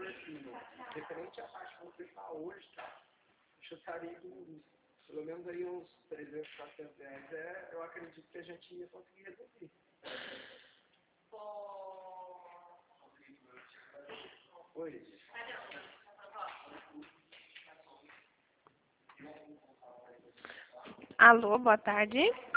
assim, referente à taxa que você está hoje, tá? Chutaria pelo menos aí uns 300, 400 reais, eu acredito que a gente ia conseguir resolver. Oi. Alô, boa tarde.